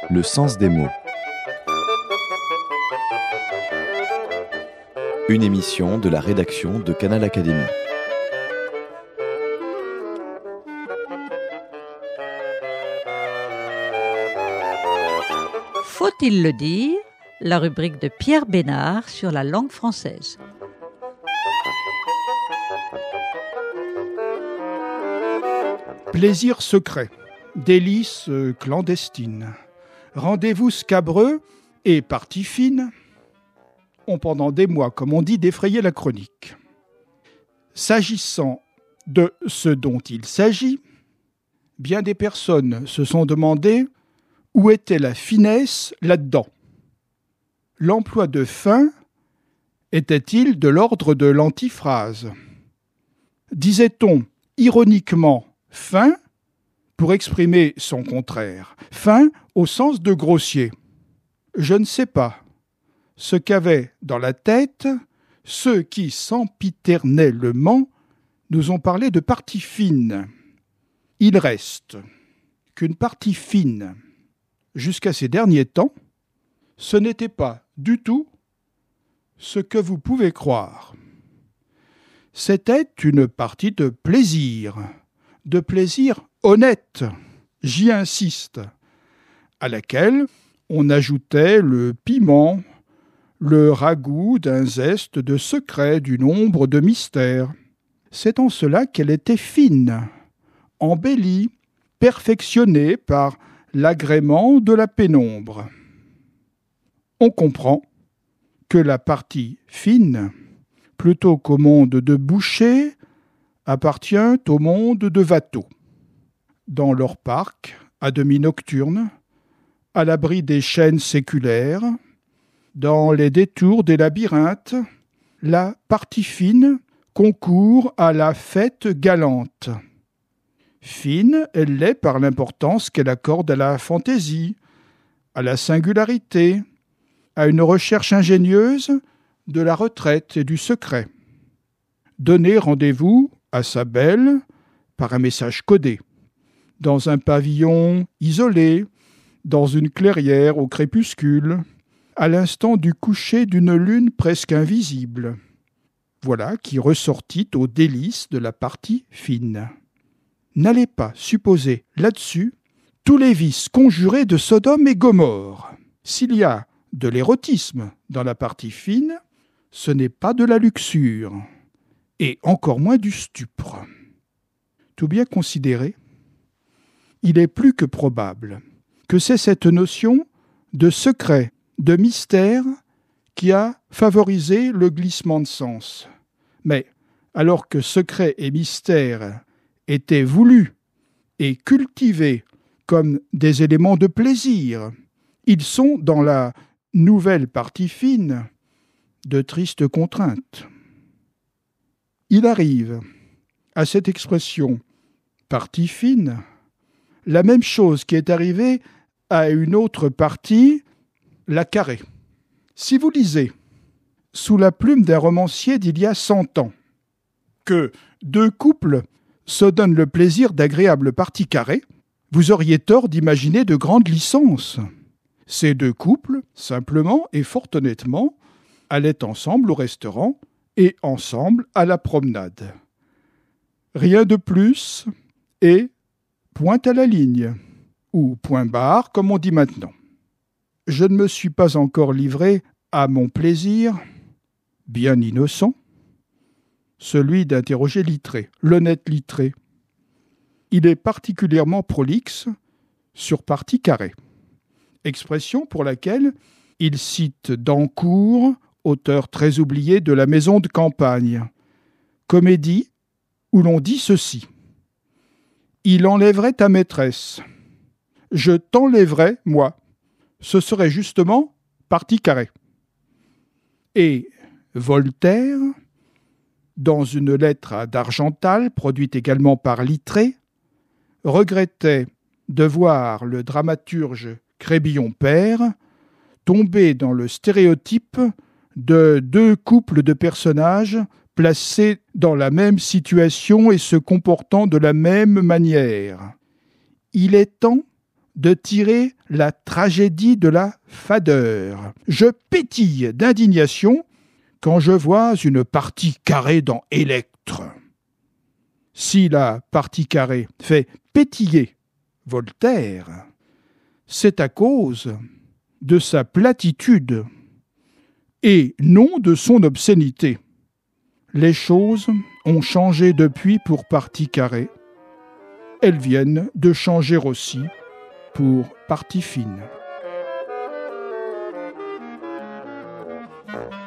Le sens des mots. Une émission de la rédaction de Canal Académie. Faut-il le dire ? La rubrique de Pierre Bénard sur la langue française. Plaisir secret, délices clandestines, rendez-vous scabreux et parties fines ont pendant des mois, comme on dit, défrayé la chronique. S'agissant de ce dont il s'agit, bien des personnes se sont demandé où était la finesse là-dedans. L'emploi de fin était-il de l'ordre de l'antiphrase ? Disait-on ironiquement fin pour exprimer son contraire, fin au sens de grossier ? Je ne sais pas ce qu'avaient dans la tête ceux qui, sempiternellement, nous ont parlé de partie fine. Il reste qu'une partie fine, jusqu'à ces derniers temps, ce n'était pas du tout ce que vous pouvez croire. C'était une partie de plaisir honnête, j'y insiste, à laquelle on ajoutait le piment, le ragoût d'un zeste de secret, d'une ombre de mystère. C'est en cela qu'elle était fine, embellie, perfectionnée par l'agrément de la pénombre. On comprend que la partie fine, plutôt qu'au monde de Boucher, appartient au monde de Watteau. Dans leur parc, à demi nocturne, à l'abri des chaînes séculaires, dans les détours des labyrinthes, la partie fine concourt à la fête galante. Fine, elle l'est par l'importance qu'elle accorde à la fantaisie, à la singularité, à une recherche ingénieuse de la retraite et du secret. Donner rendez-vous à sa belle par un message codé, dans un pavillon isolé, dans une clairière au crépuscule, à l'instant du coucher d'une lune presque invisible. Voilà qui ressortit aux délices de la partie fine. N'allez pas supposer là-dessus tous les vices conjurés de Sodome et Gomorrhe. S'il y a de l'érotisme dans la partie fine, ce n'est pas de la luxure, et encore moins du stupre. Tout bien considéré, il est plus que probable que c'est cette notion de secret, de mystère qui a favorisé le glissement de sens. Mais alors que secret et mystère étaient voulus et cultivés comme des éléments de plaisir, ils sont dans la nouvelle partie fine de tristes contraintes. Il arrive à cette expression partie fine la même chose qui est arrivée à une autre partie, la carrée. Si vous lisez sous la plume d'un romancier d'il y a 100 ans que deux couples se donnent le plaisir d'agréables parties carrées, vous auriez tort d'imaginer de grandes licences. Ces deux couples, simplement et fort honnêtement, allaient ensemble au restaurant et ensemble à la promenade. Rien de plus et point à la ligne, ou point barre comme on dit maintenant. Je ne me suis pas encore livré à mon plaisir, bien innocent, celui d'interroger Littré, l'honnête Littré. Il est particulièrement prolixe sur partie carrée, expression pour laquelle il cite Dancourt, auteur très oublié de La Maison de campagne, comédie où l'on dit ceci. Il enlèverait ta maîtresse. Je t'enlèverais, moi. Ce serait justement partie carrée. Et Voltaire, dans une lettre à d'Argental, produite également par Littré, regrettait de voir le dramaturge Crébillon père tomber dans le stéréotype de deux couples de personnages placés dans la même situation et se comportant de la même manière. Il est temps de tirer la tragédie de la fadeur. Je pétille d'indignation quand je vois une partie carrée dans Électre. Si la partie carrée fait pétiller Voltaire, c'est à cause de sa platitude et non de son obscénité. Les choses ont changé depuis pour partie carrée. Elles viennent de changer aussi pour partie fine.